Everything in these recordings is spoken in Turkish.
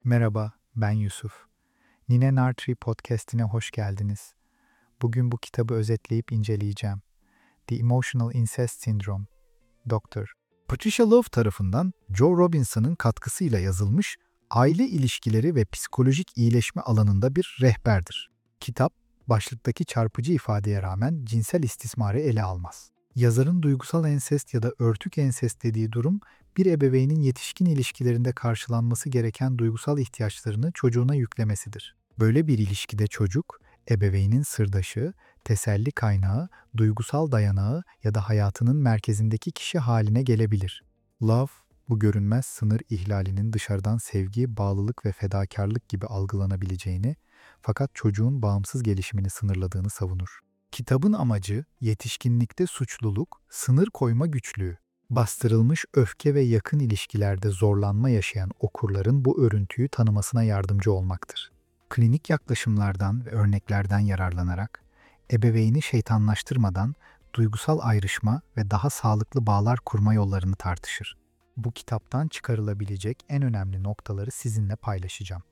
Merhaba, ben Yusuf. Nine Nartree podcast'ine hoş geldiniz. Bugün bu kitabı özetleyip inceleyeceğim. The Emotional Incest Syndrome, Dr. Patricia Love tarafından Joe Robinson'ın katkısıyla yazılmış aile ilişkileri ve psikolojik iyileşme alanında bir rehberdir. Kitap, başlıktaki çarpıcı ifadeye rağmen cinsel istismarı ele almaz. Yazarın duygusal ensest ya da örtük ensest dediği durum, bir ebeveynin yetişkin ilişkilerinde karşılanması gereken duygusal ihtiyaçlarını çocuğuna yüklemesidir. Böyle bir ilişkide çocuk, ebeveynin sırdaşı, teselli kaynağı, duygusal dayanağı ya da hayatının merkezindeki kişi haline gelebilir. Love, bu görünmez sınır ihlalinin dışarıdan sevgi, bağlılık ve fedakarlık gibi algılanabileceğini, fakat çocuğun bağımsız gelişimini sınırladığını savunur. Kitabın amacı, yetişkinlikte suçluluk, sınır koyma güçlüğü. Bastırılmış öfke ve yakın ilişkilerde zorlanma yaşayan okurların bu örüntüyü tanımasına yardımcı olmaktır. Klinik yaklaşımlardan ve örneklerden yararlanarak, ebeveyni şeytanlaştırmadan duygusal ayrışma ve daha sağlıklı bağlar kurma yollarını tartışır. Bu kitaptan çıkarılabilecek en önemli noktaları sizinle paylaşacağım.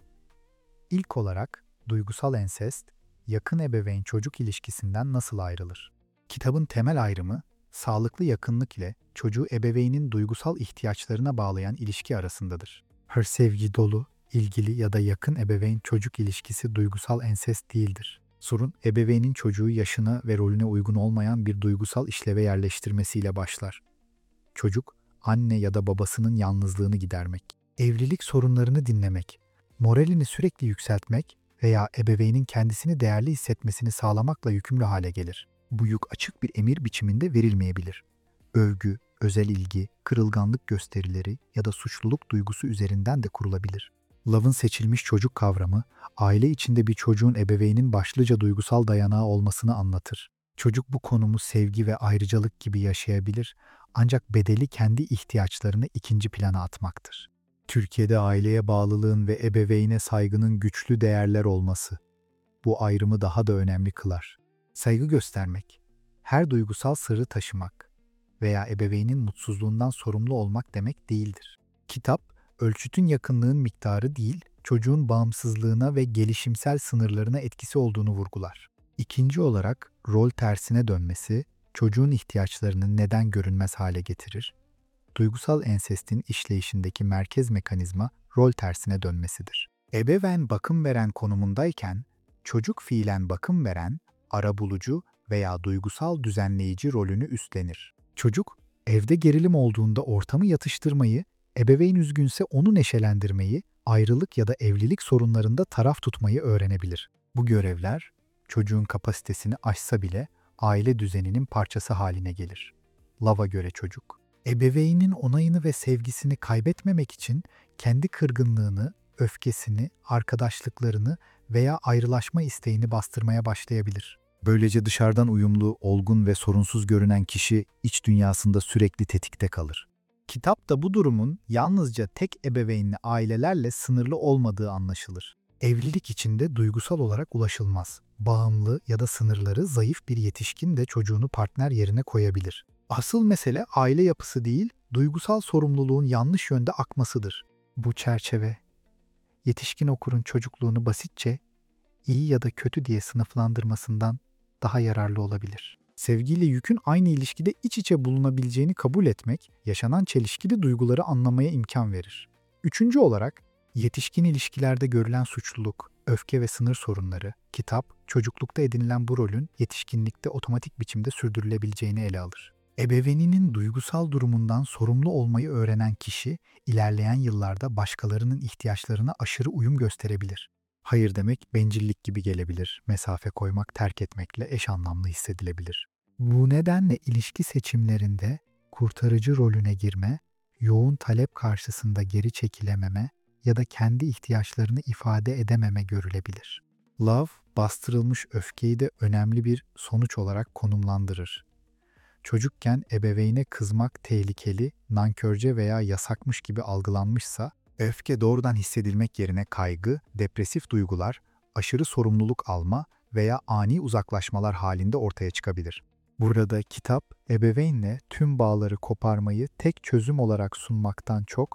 İlk olarak, duygusal ensest, yakın ebeveyn-çocuk ilişkisinden nasıl ayrılır? Kitabın temel ayrımı, sağlıklı yakınlık ile çocuğu ebeveynin duygusal ihtiyaçlarına bağlayan ilişki arasındadır. Her sevgi dolu, ilgili ya da yakın ebeveyn-çocuk ilişkisi duygusal ensest değildir. Sorun, ebeveynin çocuğu yaşına ve rolüne uygun olmayan bir duygusal işleve yerleştirmesiyle başlar. Çocuk, anne ya da babasının yalnızlığını gidermek, evlilik sorunlarını dinlemek, moralini sürekli yükseltmek veya ebeveynin kendisini değerli hissetmesini sağlamakla yükümlü hale gelir. Bu yük açık bir emir biçiminde verilmeyebilir. Övgü, özel ilgi, kırılganlık gösterileri ya da suçluluk duygusu üzerinden de kurulabilir. Love'ın seçilmiş çocuk kavramı, aile içinde bir çocuğun ebeveynin başlıca duygusal dayanağı olmasını anlatır. Çocuk bu konumu sevgi ve ayrıcalık gibi yaşayabilir, ancak bedeli kendi ihtiyaçlarını ikinci plana atmaktır. Türkiye'de aileye bağlılığın ve ebeveyne saygının güçlü değerler olması, bu ayrımı daha da önemli kılar. Saygı göstermek, her duygusal sırrı taşımak veya ebeveynin mutsuzluğundan sorumlu olmak demek değildir. Kitap, ölçütün yakınlığın miktarı değil, çocuğun bağımsızlığına ve gelişimsel sınırlarına etkisi olduğunu vurgular. İkinci olarak, rol tersine dönmesi, çocuğun ihtiyaçlarını neden görünmez hale getirir? Duygusal ensestin işleyişindeki merkez mekanizma rol tersine dönmesidir. Ebeveyn bakım veren konumundayken, çocuk fiilen bakım veren, arabulucu veya duygusal düzenleyici rolünü üstlenir. Çocuk, evde gerilim olduğunda ortamı yatıştırmayı, ebeveyn üzgünse onu neşelendirmeyi, ayrılık ya da evlilik sorunlarında taraf tutmayı öğrenebilir. Bu görevler, çocuğun kapasitesini aşsa bile aile düzeninin parçası haline gelir. Love'a göre çocuk, ebeveynin onayını ve sevgisini kaybetmemek için kendi kırgınlığını, öfkesini, arkadaşlıklarını veya ayrılaşma isteğini bastırmaya başlayabilir. Böylece dışarıdan uyumlu, olgun ve sorunsuz görünen kişi iç dünyasında sürekli tetikte kalır. Kitapta bu durumun yalnızca tek ebeveynli ailelerle sınırlı olmadığı anlaşılır. Evlilik içinde duygusal olarak ulaşılmaz. Bağımlı ya da sınırları zayıf bir yetişkin de çocuğunu partner yerine koyabilir. Asıl mesele aile yapısı değil, duygusal sorumluluğun yanlış yönde akmasıdır. Bu çerçeve, yetişkin okurun çocukluğunu basitçe iyi ya da kötü diye sınıflandırmasından daha yararlı olabilir. Sevgiyle yükün aynı ilişkide iç içe bulunabileceğini kabul etmek, yaşanan çelişkili duyguları anlamaya imkan verir. Üçüncü olarak, yetişkin ilişkilerde görülen suçluluk, öfke ve sınır sorunları, kitap, çocuklukta edinilen bu rolün yetişkinlikte otomatik biçimde sürdürülebileceğini ele alır. Ebeveyninin duygusal durumundan sorumlu olmayı öğrenen kişi, ilerleyen yıllarda başkalarının ihtiyaçlarına aşırı uyum gösterebilir. Hayır demek bencillik gibi gelebilir, mesafe koymak terk etmekle eş anlamlı hissedilebilir. Bu nedenle ilişki seçimlerinde kurtarıcı rolüne girme, yoğun talep karşısında geri çekilememe ya da kendi ihtiyaçlarını ifade edememe görülebilir. Love, bastırılmış öfkeyi de önemli bir sonuç olarak konumlandırır. Çocukken ebeveyne kızmak tehlikeli, nankörce veya yasakmış gibi algılanmışsa, öfke doğrudan hissedilmek yerine kaygı, depresif duygular, aşırı sorumluluk alma veya ani uzaklaşmalar halinde ortaya çıkabilir. Burada kitap, ebeveynle tüm bağları koparmayı tek çözüm olarak sunmaktan çok,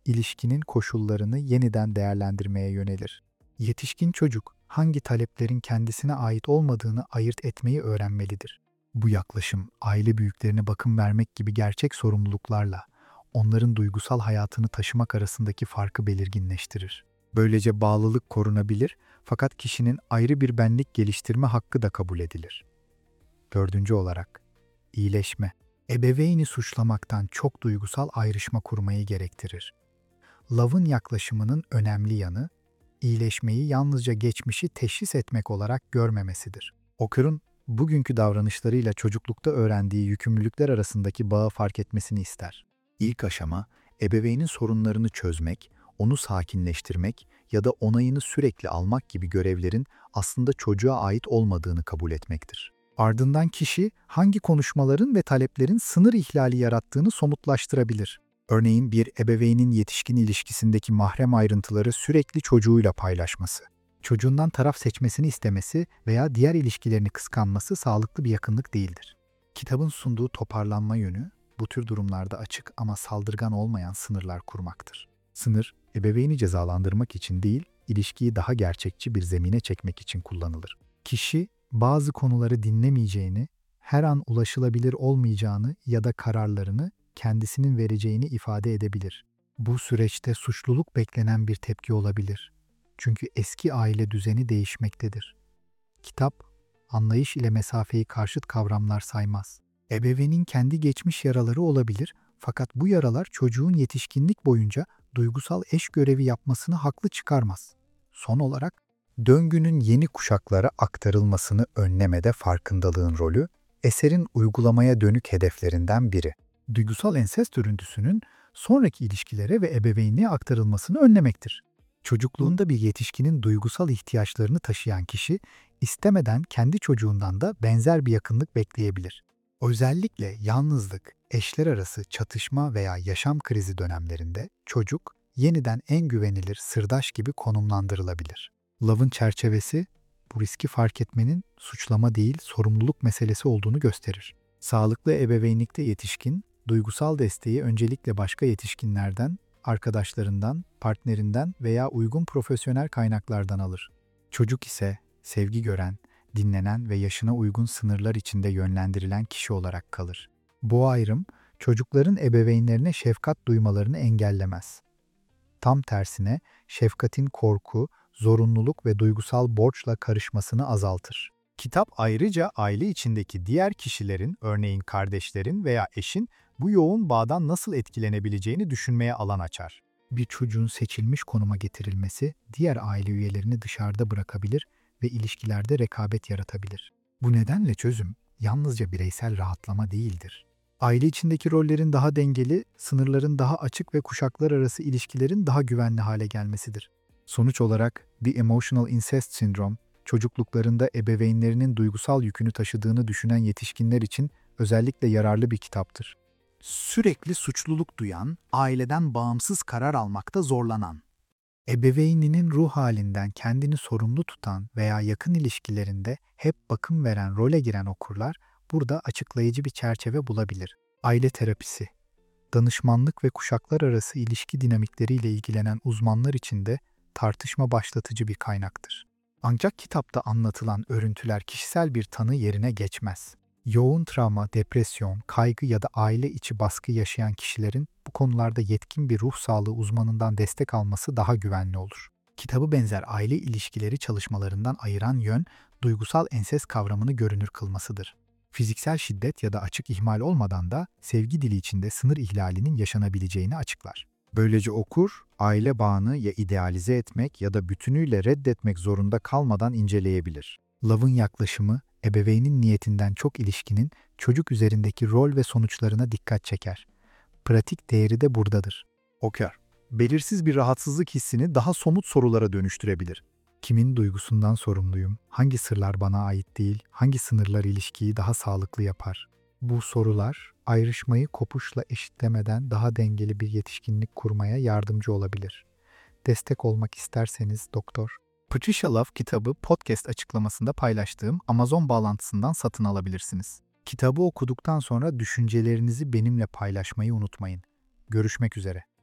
ilişkinin koşullarını yeniden değerlendirmeye yönelir. Yetişkin çocuk, hangi taleplerin kendisine ait olmadığını ayırt etmeyi öğrenmelidir. Bu yaklaşım, aile büyüklerine bakım vermek gibi gerçek sorumluluklarla, onların duygusal hayatını taşımak arasındaki farkı belirginleştirir. Böylece bağlılık korunabilir, fakat kişinin ayrı bir benlik geliştirme hakkı da kabul edilir. Dördüncü olarak, iyileşme. Ebeveyni suçlamaktan çok duygusal ayrışma kurmayı gerektirir. Love'ın yaklaşımının önemli yanı, iyileşmeyi yalnızca geçmişi teşhis etmek olarak görmemesidir. Okur'un bugünkü davranışlarıyla çocuklukta öğrendiği yükümlülükler arasındaki bağı fark etmesini ister. İlk aşama, ebeveynin sorunlarını çözmek, onu sakinleştirmek ya da onayını sürekli almak gibi görevlerin aslında çocuğa ait olmadığını kabul etmektir. Ardından kişi hangi konuşmaların ve taleplerin sınır ihlali yarattığını somutlaştırabilir. Örneğin bir ebeveynin yetişkin ilişkisindeki mahrem ayrıntıları sürekli çocuğuyla paylaşması, çocuğundan taraf seçmesini istemesi veya diğer ilişkilerini kıskanması sağlıklı bir yakınlık değildir. Kitabın sunduğu toparlanma yönü, bu tür durumlarda açık ama saldırgan olmayan sınırlar kurmaktır. Sınır, ebeveyni cezalandırmak için değil, ilişkiyi daha gerçekçi bir zemine çekmek için kullanılır. Kişi, bazı konuları dinlemeyeceğini, her an ulaşılabilir olmayacağını ya da kararlarını kendisinin vereceğini ifade edebilir. Bu süreçte suçluluk beklenen bir tepki olabilir. Çünkü eski aile düzeni değişmektedir. Kitap, anlayış ile mesafeyi karşıt kavramlar saymaz. Ebeveynin kendi geçmiş yaraları olabilir, fakat bu yaralar çocuğun yetişkinlik boyunca duygusal eş görevi yapmasını haklı çıkarmaz. Son olarak, döngünün yeni kuşaklara aktarılmasını önlemede farkındalığın rolü, eserin uygulamaya dönük hedeflerinden biri. Duygusal ensest örüntüsünün sonraki ilişkilere ve ebeveynliğe aktarılmasını önlemektir. Çocukluğunda bir yetişkinin duygusal ihtiyaçlarını taşıyan kişi, istemeden kendi çocuğundan da benzer bir yakınlık bekleyebilir. Özellikle yalnızlık, eşler arası çatışma veya yaşam krizi dönemlerinde çocuk yeniden en güvenilir sırdaş gibi konumlandırılabilir. Love'ın çerçevesi, bu riski fark etmenin suçlama değil, sorumluluk meselesi olduğunu gösterir. Sağlıklı ebeveynlikte yetişkin, duygusal desteği öncelikle başka yetişkinlerden, arkadaşlarından, partnerinden veya uygun profesyonel kaynaklardan alır. Çocuk ise sevgi gören, dinlenen ve yaşına uygun sınırlar içinde yönlendirilen kişi olarak kalır. Bu ayrım, çocukların ebeveynlerine şefkat duymalarını engellemez. Tam tersine, şefkatin korku, zorunluluk ve duygusal borçla karışmasını azaltır. Kitap ayrıca aile içindeki diğer kişilerin, örneğin kardeşlerin veya eşin, bu yoğun bağdan nasıl etkilenebileceğini düşünmeye alan açar. Bir çocuğun seçilmiş konuma getirilmesi, diğer aile üyelerini dışarıda bırakabilir ve ilişkilerde rekabet yaratabilir. Bu nedenle çözüm, yalnızca bireysel rahatlama değildir. Aile içindeki rollerin daha dengeli, sınırların daha açık ve kuşaklar arası ilişkilerin daha güvenli hale gelmesidir. Sonuç olarak, The Emotional Incest Syndrome, çocukluklarında ebeveynlerinin duygusal yükünü taşıdığını düşünen yetişkinler için özellikle yararlı bir kitaptır. Sürekli suçluluk duyan, aileden bağımsız karar almakta zorlanan, ebeveyninin ruh halinden kendini sorumlu tutan veya yakın ilişkilerinde hep bakım veren role giren okurlar burada açıklayıcı bir çerçeve bulabilir. Aile terapisi, danışmanlık ve kuşaklar arası ilişki dinamikleriyle ilgilenen uzmanlar için de tartışma başlatıcı bir kaynaktır. Ancak kitapta anlatılan örüntüler kişisel bir tanı yerine geçmez. Yoğun travma, depresyon, kaygı ya da aile içi baskı yaşayan kişilerin bu konularda yetkin bir ruh sağlığı uzmanından destek alması daha güvenli olur. Kitabı benzer aile ilişkileri çalışmalarından ayıran yön, duygusal ensest kavramını görünür kılmasıdır. Fiziksel şiddet ya da açık ihmal olmadan da sevgi dili içinde sınır ihlalinin yaşanabileceğini açıklar. Böylece okur, aile bağını ya idealize etmek ya da bütünüyle reddetmek zorunda kalmadan inceleyebilir. Love'ın yaklaşımı, ebeveynin niyetinden çok ilişkinin çocuk üzerindeki rol ve sonuçlarına dikkat çeker. Pratik değeri de buradadır. Okur, belirsiz bir rahatsızlık hissini daha somut sorulara dönüştürebilir. Kimin duygusundan sorumluyum? Hangi sırlar bana ait değil? Hangi sınırlar ilişkiyi daha sağlıklı yapar? Bu sorular, ayrışmayı kopuşla eşitlemeden daha dengeli bir yetişkinlik kurmaya yardımcı olabilir. Destek olmak isterseniz Doktor Patricia Love kitabı podcast açıklamasında paylaştığım Amazon bağlantısından satın alabilirsiniz. Kitabı okuduktan sonra düşüncelerinizi benimle paylaşmayı unutmayın. Görüşmek üzere.